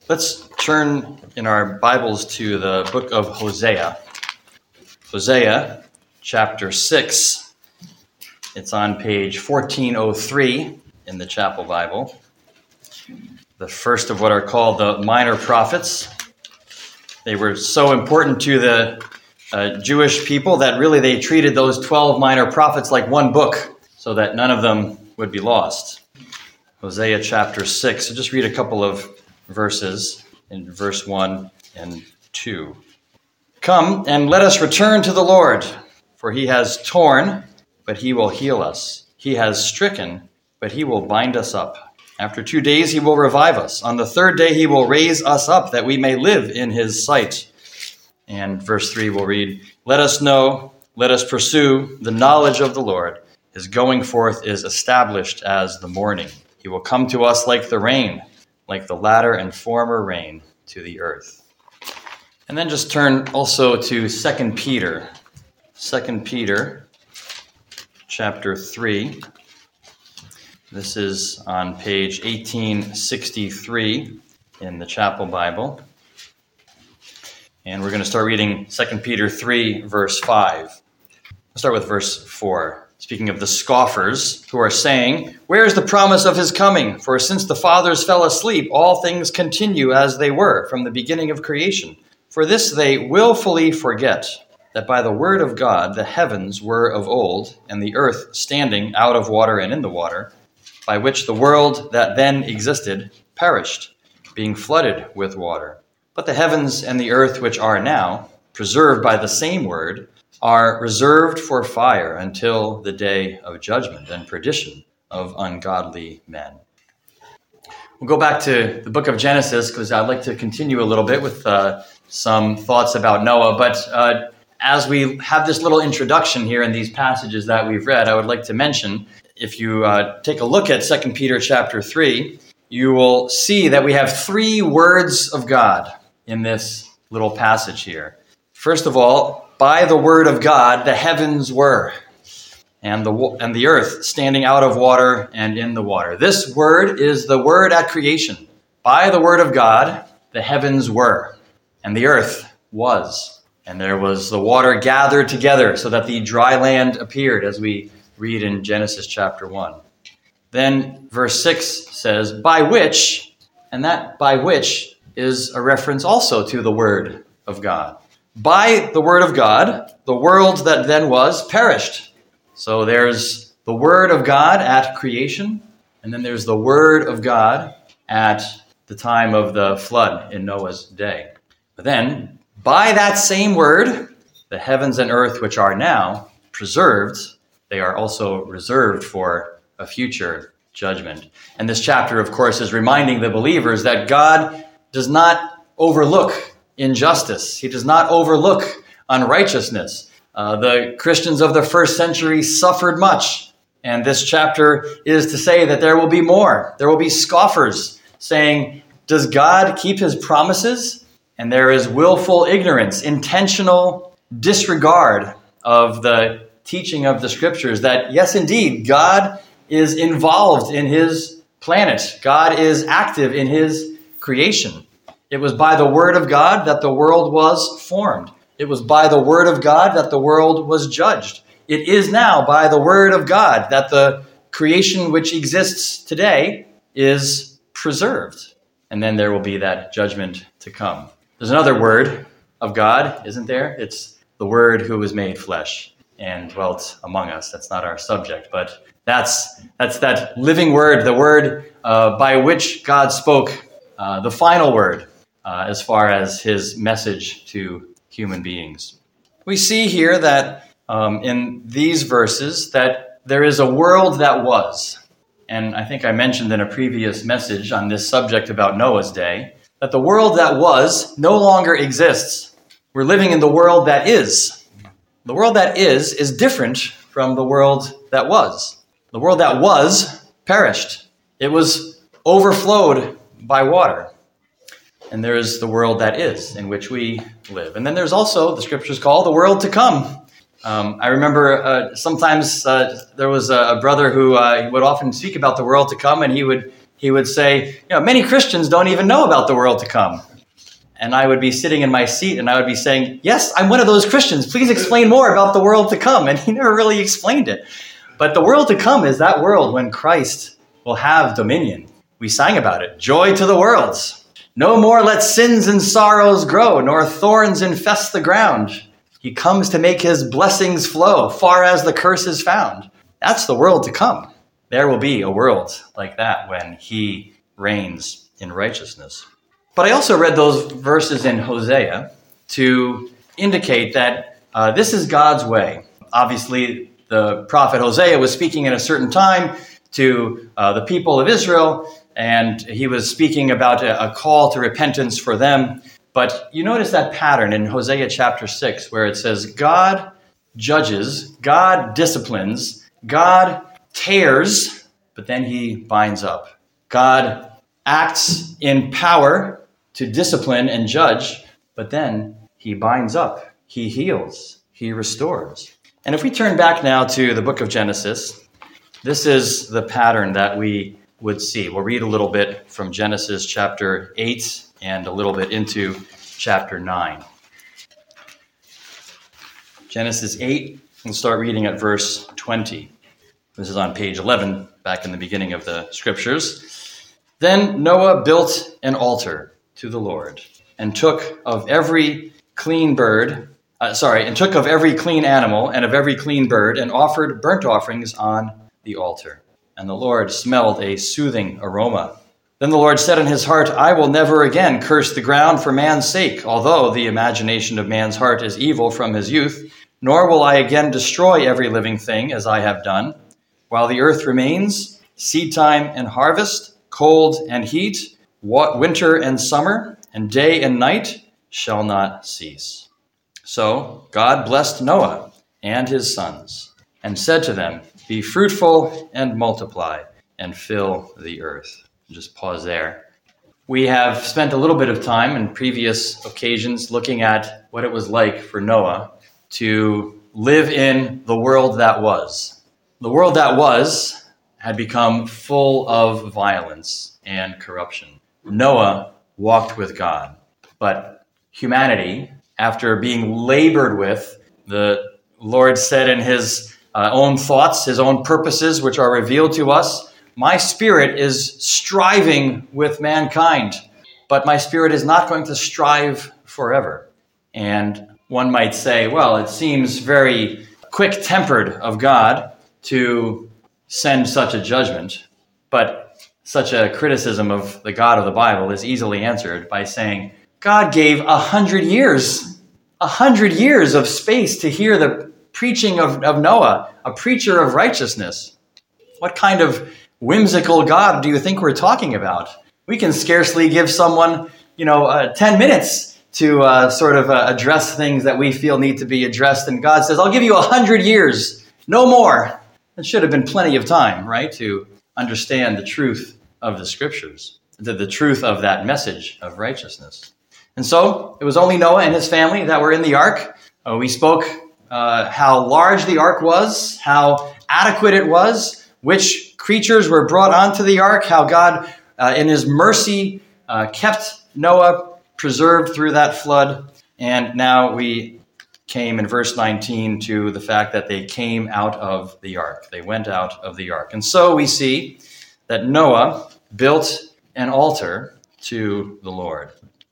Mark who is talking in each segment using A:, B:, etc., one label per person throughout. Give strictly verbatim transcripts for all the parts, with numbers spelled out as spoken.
A: Let's turn in our Bibles to the book of Hosea. Hosea, chapter six. It's on page fourteen oh three in the Chapel Bible. The first of what are called the minor prophets. They were so important to the uh, Jewish people that really they treated those twelve minor prophets like one book so that none of them would be lost. Hosea chapter six. So just read a couple of verses in verse one and two. Come and let us return to the Lord, for he has torn, but he will heal us. He has stricken, but he will bind us up. After two days he will revive us. On the third day he will raise us up, that we may live in his sight. And verse three will read, Let us know, let us pursue the knowledge of the Lord. His going forth is established as the morning. He will come to us like the rain, like the latter and former rain to the earth. And then just turn also to Second Peter. Second Peter, chapter three. This is on page eighteen sixty-three in the Chapel Bible. And we're going to start reading Second Peter three, verse five. We'll start with verse four. Speaking of the scoffers who are saying, Where is the promise of his coming? For since the fathers fell asleep, all things continue as they were from the beginning of creation. For this they willfully forget, that by the word of God the heavens were of old, and the earth standing out of water and in the water, by which the world that then existed perished, being flooded with water. But the heavens and the earth which are now, preserved by the same word, are reserved for fire until the day of judgment and perdition of ungodly men. We'll go back to the book of Genesis because I'd like to continue a little bit with uh, some thoughts about Noah. But uh, as we have this little introduction here in these passages that we've read, I would like to mention, if you uh, take a look at Second Peter chapter three, you will see that we have three words of God in this little passage here. First of all, by the word of God, the heavens were, and the and the earth standing out of water and in the water. This word is the word at creation. By the word of God, the heavens were, and the earth was. And there was the water gathered together so that the dry land appeared, as we read in Genesis chapter one. Then verse six says, by which, and that by which is a reference also to the word of God. By the word of God, the world that then was perished. So there's the word of God at creation, and then there's the word of God at the time of the flood in Noah's day. But then, by that same word, the heavens and earth which are now preserved, they are also reserved for a future judgment. And this chapter, of course, is reminding the believers that God does not overlook injustice. He does not overlook unrighteousness. Uh, the Christians of the first century suffered much. And this chapter is to say that there will be more. There will be scoffers saying, does God keep his promises? And there is willful ignorance, intentional disregard of the teaching of the scriptures that, yes, indeed, God is involved in his planet. God is active in his creation. It was by the word of God that the world was formed. It was by the word of God that the world was judged. It is now by the word of God that the creation which exists today is preserved. And then there will be that judgment to come. There's another word of God, isn't there? It's the word who was made flesh and dwelt among us. That's not our subject, but that's that's that living word, the word uh, by which God spoke, uh, the final word. Uh, as far as his message to human beings. We see here that um, in these verses that there is a world that was. And I think I mentioned in a previous message on this subject about Noah's day, that the world that was no longer exists. We're living in the world that is. The world that is is different from the world that was. The world that was perished. It was overflowed by water. And there is the world that is, in which we live. And then there's also, the scriptures call, the world to come. Um, I remember uh, sometimes uh, there was a, a brother who uh, would often speak about the world to come, and he would he would say, you know, many Christians don't even know about the world to come. And I would be sitting in my seat and I would be saying, yes, I'm one of those Christians. Please explain more about the world to come. And he never really explained it. But the world to come is that world when Christ will have dominion. We sang about it. Joy to the worlds. No more let sins and sorrows grow, nor thorns infest the ground. He comes to make his blessings flow, far as the curse is found. That's the world to come. There will be a world like that when he reigns in righteousness. But I also read those verses in Hosea to indicate that uh, this is God's way. Obviously, the prophet Hosea was speaking at a certain time to uh, the people of Israel, and he was speaking about a, a call to repentance for them. But you notice that pattern in Hosea chapter six, where it says God judges, God disciplines, God tears, but then he binds up. God acts in power to discipline and judge, but then he binds up, he heals, he restores. And if we turn back now to the book of Genesis, this is the pattern that we would see. We'll read a little bit from Genesis chapter eight and a little bit into chapter nine. Genesis eight, we'll start reading at verse twenty. This is on page eleven, back in the beginning of the scriptures. Then Noah built an altar to the Lord, and took of every clean bird, uh, sorry, and took of every clean animal and of every clean bird, and offered burnt offerings on the altar. And the Lord smelled a soothing aroma. Then the Lord said in his heart, I will never again curse the ground for man's sake, although the imagination of man's heart is evil from his youth, nor will I again destroy every living thing as I have done. While the earth remains, seed time and harvest, cold and heat, winter and summer, and day and night shall not cease. So God blessed Noah and his sons, and said to them, be fruitful and multiply, and fill the earth. Just pause there. We have spent a little bit of time in previous occasions looking at what it was like for Noah to live in the world that was. The world that was had become full of violence and corruption. Noah walked with God, but humanity, after being labored with, the Lord said in his uh, own thoughts, his own purposes, which are revealed to us, my spirit is striving with mankind, but my spirit is not going to strive forever. And one might say, well, it seems very quick-tempered of God to send such a judgment, but such a criticism of the God of the Bible is easily answered by saying, God gave a hundred years, a hundred years of space to hear the preaching of, of Noah, a preacher of righteousness. What kind of whimsical God do you think we're talking about? We can scarcely give someone, you know, uh, ten minutes to uh, sort of uh, address things that we feel need to be addressed. And God says, I'll give you a hundred years, no more. It should have been plenty of time, right, to understand the truth of the scriptures, the, the truth of that message of righteousness. And so it was only Noah and his family that were in the ark. Uh, we spoke uh, how large the ark was, how adequate it was, which creatures were brought onto the ark, how God, uh, in his mercy, uh, kept Noah preserved through that flood. And now we came in verse nineteen to the fact that they came out of the ark. They went out of the ark. And so we see that Noah built an altar to the Lord.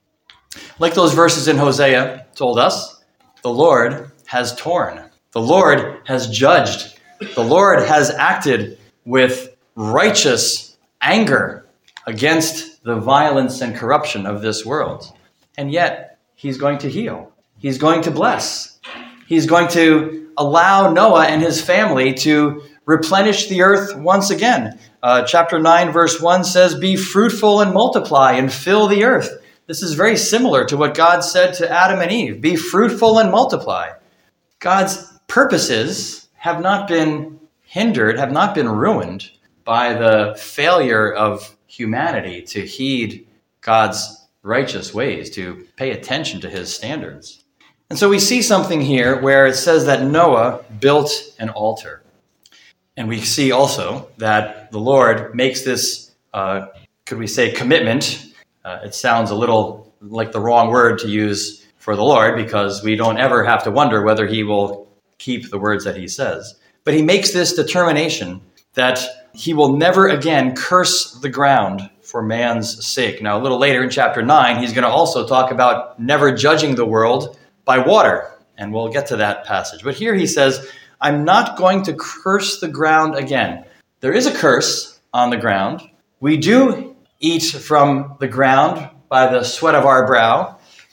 A: Like those verses in Hosea told us, the Lord has torn. The Lord has judged. The Lord has acted with righteous anger against the violence and corruption of this world. And yet, he's going to heal. He's going to bless. He's going to allow Noah and his family to replenish the earth once again. Uh, chapter nine, verse one says, be fruitful and multiply and fill the earth. This is very similar to what God said to Adam and Eve. Be fruitful and multiply. God's purposes have not been hindered, have not been ruined by the failure of humanity to heed God's righteous ways, to pay attention to his standards. And so we see something here where it says that Noah built an altar. And we see also that the Lord makes this uh, could we say, commitment. Uh, it sounds a little like the wrong word to use for the Lord, because we don't ever have to wonder whether he will keep the words that he says. But he makes this determination that he will never again curse the ground for man's sake. Now, a little later in chapter nine, he's going to also talk about never judging the world by water, and we'll get to that passage. But here he says, I'm not going to curse the ground again. There is a curse on the ground. We do eat from the ground by the sweat of our brow,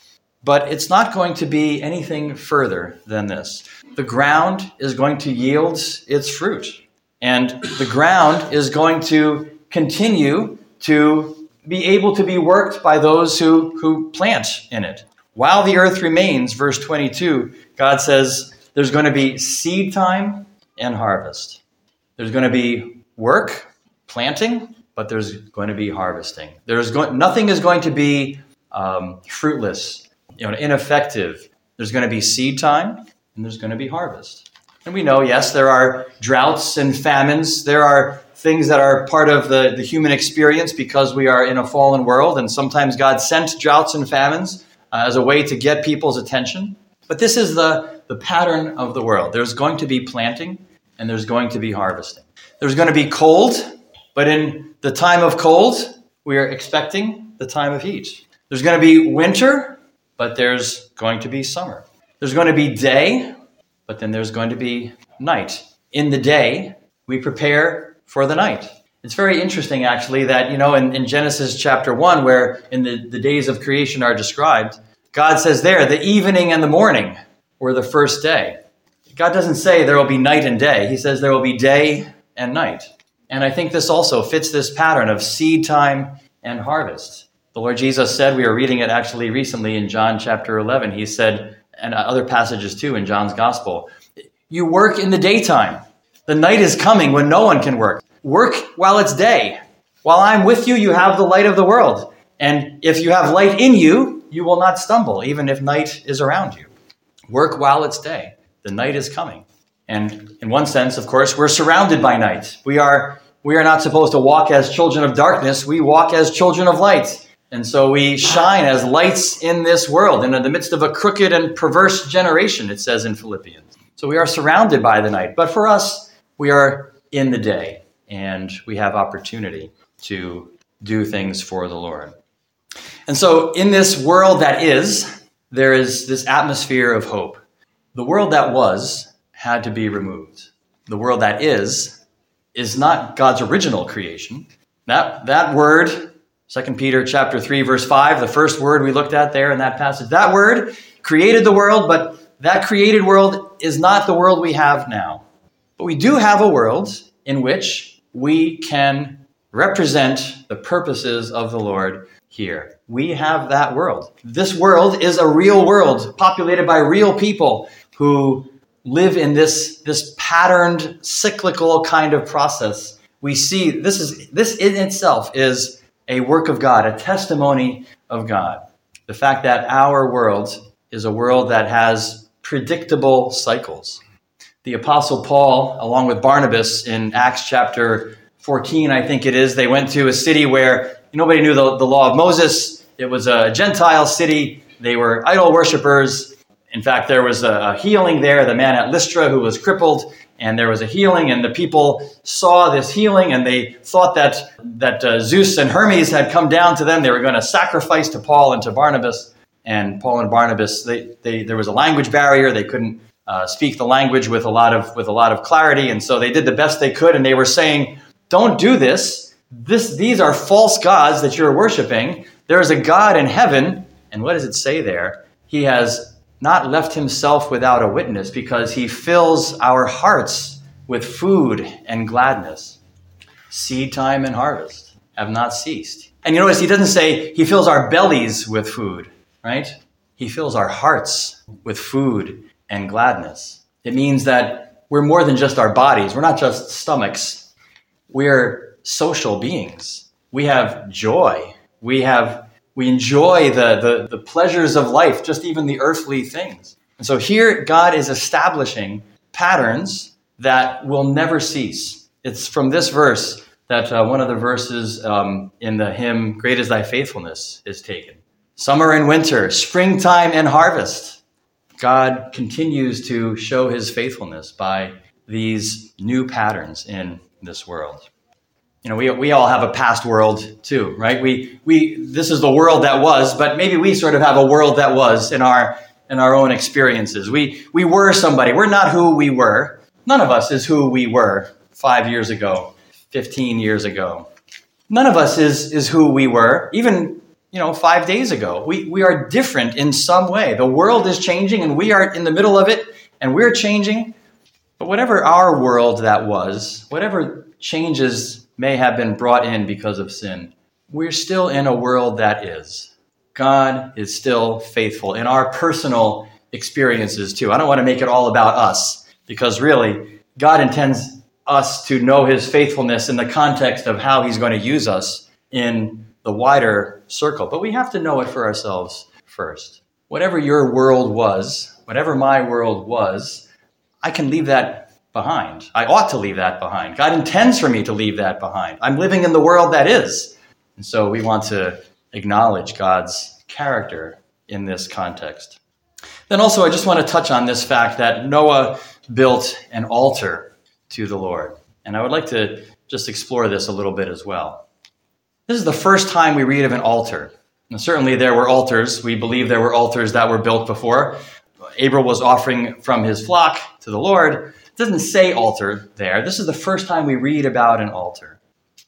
A: but it's not going to be anything further than this. The ground is going to yield its fruit, and the ground is going to continue to be able to be worked by those who, who plant in it. While the earth remains, verse twenty-two, God says there's going to be seed time and harvest. There's going to be work, planting, but there's going to be harvesting. There's go- nothing is going to be um, fruitless, you know, ineffective. There's going to be seed time and there's going to be harvest. And we know, yes, there are droughts and famines. There are things that are part of the, the human experience because we are in a fallen world. And sometimes God sent droughts and famines uh, as a way to get people's attention. But this is the, the pattern of the world. There's going to be planting and there's going to be harvesting. There's going to be cold, but in the time of cold, we are expecting the time of heat. There's going to be winter, but there's going to be summer. There's going to be day, but then there's going to be night. In the day, we prepare for the night. It's very interesting, actually, that, you know, in, in Genesis chapter one, where in the, the days of creation are described, God says there, the evening and the morning were the first day. God doesn't say there will be night and day. He says there will be day and night. And I think this also fits this pattern of seed time and harvest. The Lord Jesus said, we were reading it actually recently in John chapter eleven, he said, and other passages too in John's gospel, you work in the daytime. The night is coming when no one can work. Work while it's day. While I'm with you, you have the light of the world. And if you have light in you, you will not stumble, even if night is around you. Work while it's day. The night is coming. And in one sense, of course, we're surrounded by night. We are, we are not supposed to walk as children of darkness. We walk as children of light. And so we shine as lights in this world, and in the midst of a crooked and perverse generation, it says in Philippians. So we are surrounded by the night. But for us, we are in the day, and we have opportunity to do things for the Lord. And so in this world that is, there is this atmosphere of hope. The world that was had to be removed. The world that is, is not God's original creation. That, that word, Second Peter chapter three, verse five, the first word we looked at there in that passage, that word created the world, but that created world is not the world we have now. But we do have a world in which we can represent the purposes of the Lord here. We have that world. This world is a real world populated by real people who live in this, this patterned, cyclical kind of process. We see this is this in itself is a work of God, a testimony of God. The fact that our world is a world that has predictable cycles. The Apostle Paul, along with Barnabas in Acts chapter fourteen, I think it is, they went to a city where nobody knew the, the law of Moses. It was a Gentile city. They were idol worshipers. In fact, there was a healing there, the man at Lystra who was crippled, and there was a healing, and the people saw this healing, and they thought that, that uh, Zeus and Hermes had come down to them. They were going to sacrifice to Paul and to Barnabas. And Paul and Barnabas, they, they, there was a language barrier. They couldn't uh, speak the language with a lot of with a lot of clarity, and so they did the best they could, and they were saying, don't do this. This these are false gods that you're worshiping. There is a God in heaven, and what does it say there? He has not left himself without a witness, because he fills our hearts with food and gladness. Seed time and harvest have not ceased. And you notice he doesn't say he fills our bellies with food, right? He fills our hearts with food and gladness. It means that we're more than just our bodies. We're not just stomachs. We're social beings. We have joy. We have We enjoy the, the, the pleasures of life, just even the earthly things. And so here God is establishing patterns that will never cease. It's from this verse that uh, one of the verses um, in the hymn, Great is Thy Faithfulness, is taken. Summer and winter, springtime and harvest. God continues to show his faithfulness by these new patterns in this world. You know, we we all have a past world too, right? We we this is the world that was, but maybe we sort of have a world that was in our in our own experiences. We we were somebody. We're not who we were. None of us is who we were five years ago, fifteen years ago. None of us is is who we were, even, you know, five days ago. We we are different in some way. The world is changing and we are in the middle of it and we're changing. But whatever our world that was, whatever changes may have been brought in because of sin, we're still in a world that is. God is still faithful in our personal experiences too. I don't want to make it all about us, because really, God intends us to know his faithfulness in the context of how he's going to use us in the wider circle. But we have to know it for ourselves first. Whatever your world was, whatever my world was, I can leave that behind. I ought to leave that behind. God intends for me to leave that behind. I'm living in the world that is. And so we want to acknowledge God's character in this context. Then also, I just want to touch on this fact that Noah built an altar to the Lord. And I would like to just explore this a little bit as well. This is the first time we read of an altar. And certainly there were altars. We believe there were altars that were built before. Abel was offering from his flock to the Lord. It doesn't say altar there. This is the first time we read about an altar.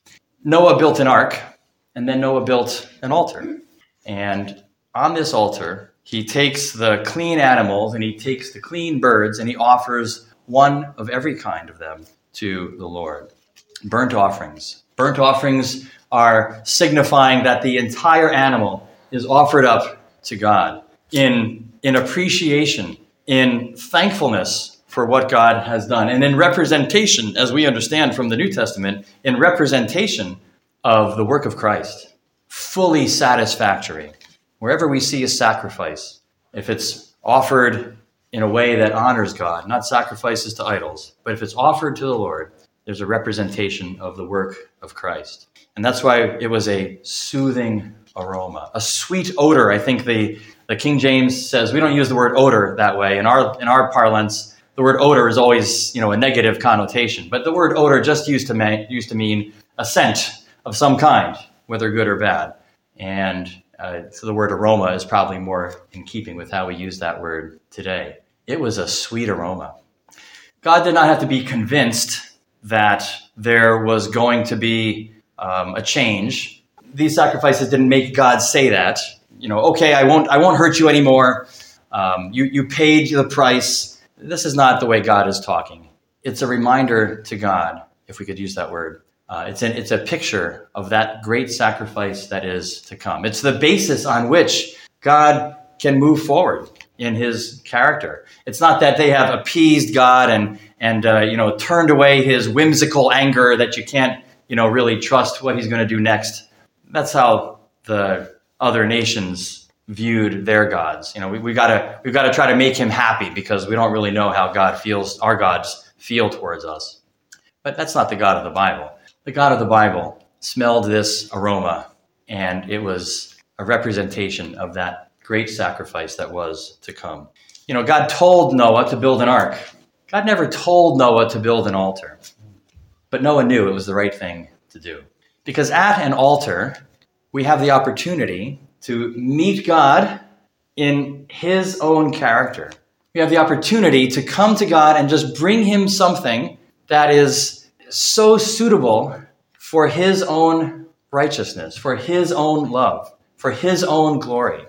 A: Noah built an ark, and then Noah built an altar. And on this altar, he takes the clean animals and he takes the clean birds and he offers one of every kind of them to the Lord. Burnt offerings. Burnt offerings are signifying that the entire animal is offered up to God in, in appreciation, in thankfulness for what God has done, and in representation, as we understand from the New Testament, in representation of the work of Christ. Fully satisfactory. Wherever we see a sacrifice, if it's offered in a way that honors God, not sacrifices to idols, but if it's offered to the Lord, there's a representation of the work of Christ. And that's why it was a soothing aroma, a sweet odor. I think the, the King James says, we don't use the word odor that way. In our in our parlance, the word odor is always, you know, a negative connotation. But the word odor just used to, ma- used to mean a scent of some kind, whether good or bad. And uh, so the word aroma is probably more in keeping with how we use that word today. It was a sweet aroma. God did not have to be convinced that there was going to be um, a change. These sacrifices didn't make God say that. You know, okay, I won't, I won't hurt you anymore. Um, you, you paid the price. This is not the way God is talking. It's a reminder to God, if we could use that word. Uh, it's, an, it's a picture of that great sacrifice that is to come. It's the basis on which God can move forward in his character. It's not that they have appeased God and, and uh, you know, turned away his whimsical anger that you can't, you know, really trust what he's going to do next. That's how the other nations viewed their gods. You know, we, we gotta we've got to try to make him happy because we don't really know how God feels, our gods feel towards us. But that's not the God of the Bible. The God of the Bible smelled this aroma, and it was a representation of that great sacrifice that was to come. You know, God told Noah to build an ark. God never told Noah to build an altar. But Noah knew it was the right thing to do. Because at an altar, we have the opportunity to meet God in his own character. We have the opportunity to come to God and just bring him something that is so suitable for his own righteousness, for his own love, for his own glory.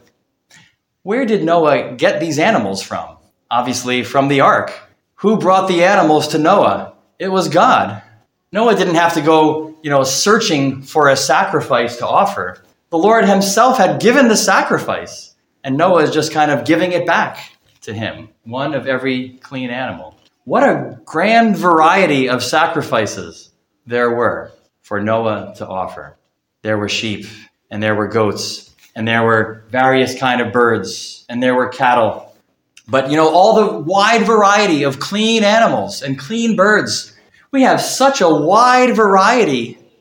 A: Where did Noah get these animals from? Obviously from the ark. Who brought the animals to Noah? It was God. Noah didn't have to go, you know, searching for a sacrifice to offer. The Lord himself had given the sacrifice, and Noah is just kind of giving it back to him, one of every clean animal. What a grand variety of sacrifices there were for Noah to offer. There were sheep, and there were goats, and there were various kind of birds, and there were cattle. But, you know, all the wide variety of clean animals and clean birds. We have such a wide variety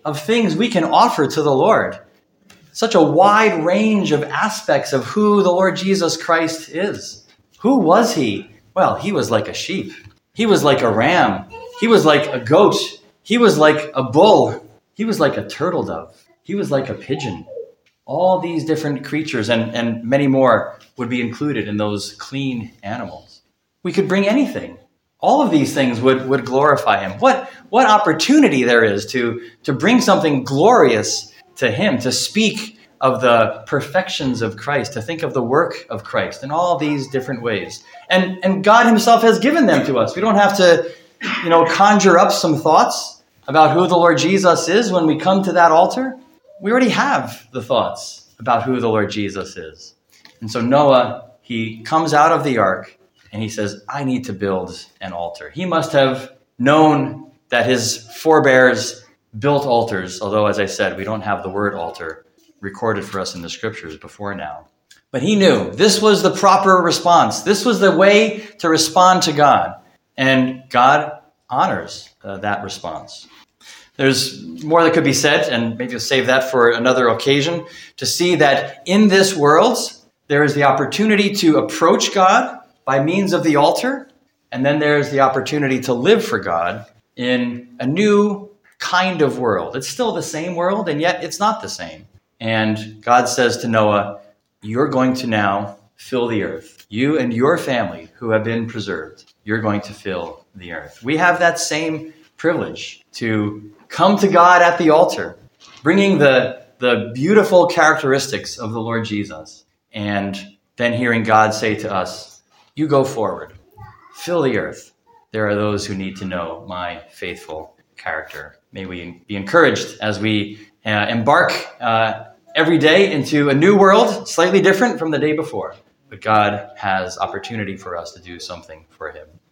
A: of things we can offer to the Lord. Such a wide range of aspects of who the Lord Jesus Christ is. Who was he? Well, he was like a sheep. He was like a ram. He was like a goat. He was like a bull. He was like a turtle dove. He was like a pigeon. All these different creatures and, and many more would be included in those clean animals. We could bring anything. All of these things would, would glorify him. What, what opportunity there is to, to bring something glorious to him, to speak of the perfections of Christ, to think of the work of Christ in all these different ways. And, and God himself has given them to us. We don't have to, you know, conjure up some thoughts about who the Lord Jesus is when we come to that altar. We already have the thoughts about who the Lord Jesus is. And so Noah, he comes out of the ark and he says, I need to build an altar. He must have known that his forebears built altars, although, as I said, we don't have the word altar recorded for us in the scriptures before now. But he knew this was the proper response. This was the way to respond to God. And God honors uh, that response. There's more that could be said, and maybe we'll save that for another occasion, to see that in this world, there is the opportunity to approach God by means of the altar, and then there's the opportunity to live for God in a new kind of world. It's still the same world, and yet it's not the same. And God says to Noah, you're going to now fill the earth. You and your family who have been preserved, you're going to fill the earth. We have that same privilege to come to God at the altar, bringing the, the beautiful characteristics of the Lord Jesus, and then hearing God say to us, you go forward, fill the earth. There are those who need to know my faithful character. May we be encouraged as we uh, embark uh, every day into a new world, slightly different from the day before. But God has opportunity for us to do something for him.